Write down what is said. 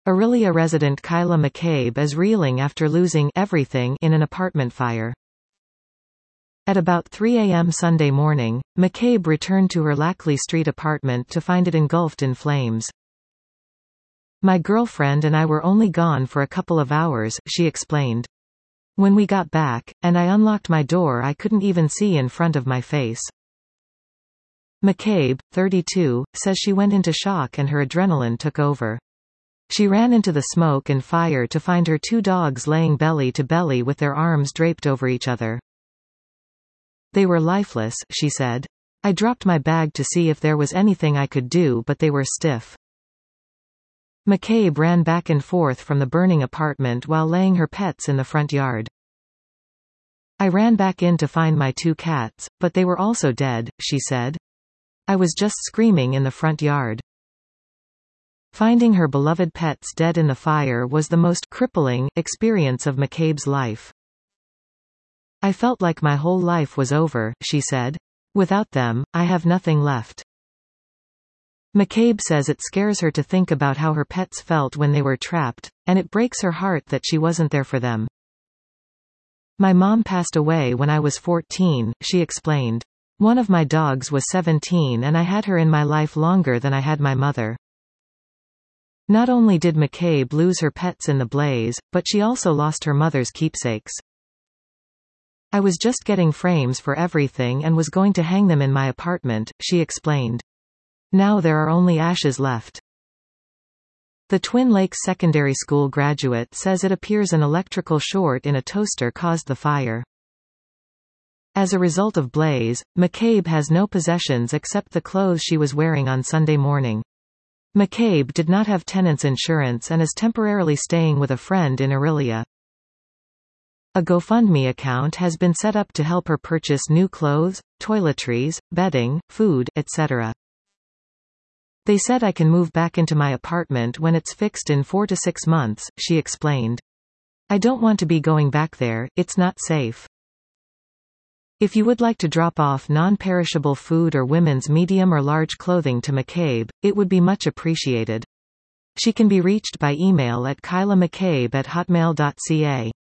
Orillia resident Kyla McCabe is reeling after losing everything in an apartment fire. At about 3 a.m. Sunday morning, McCabe returned to her Lackley Street apartment to find it engulfed in flames. "My girlfriend and I were only gone for a couple of hours," she explained. "When we got back, and I unlocked my door, I couldn't even see in front of my face." McCabe, 32, says she went into shock and her adrenaline took over. She ran into the smoke and fire to find her two dogs laying belly to belly with their arms draped over each other. "They were lifeless," she said. "I dropped my bag to see if there was anything I could do, but they were stiff." McCabe ran back and forth from the burning apartment while laying her pets in the front yard. "I ran back in to find my two cats, but they were also dead," she said. "I was just screaming in the front yard." Finding her beloved pets dead in the fire was the most crippling experience of McCabe's life. "I felt like my whole life was over," she said. "Without them, I have nothing left." McCabe says it scares her to think about how her pets felt when they were trapped, and it breaks her heart that she wasn't there for them. "My mom passed away when I was 14, she explained. "One of my dogs was 17 and I had her in my life longer than I had my mother." Not only did McCabe lose her pets in the blaze, but she also lost her mother's keepsakes. "I was just getting frames for everything and was going to hang them in my apartment," she explained. "Now there are only ashes left." The Twin Lakes Secondary School graduate says it appears an electrical short in a toaster caused the fire. As a result of blaze, McCabe has no possessions except the clothes she was wearing on Sunday morning. McCabe did not have tenants insurance and is temporarily staying with a friend in Orillia. A GoFundMe account has been set up to help her purchase new clothes, toiletries, bedding, food, etc. "They said I can move back into my apartment when it's fixed in 4 to 6 months, she explained. "I don't want to be going back there, it's not safe." If you would like to drop off non-perishable food or women's medium or large clothing to McCabe, it would be much appreciated. She can be reached by email at kylamccabe@hotmail.ca.